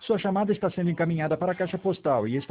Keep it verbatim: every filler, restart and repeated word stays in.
Sua chamada está sendo encaminhada para a caixa postal e está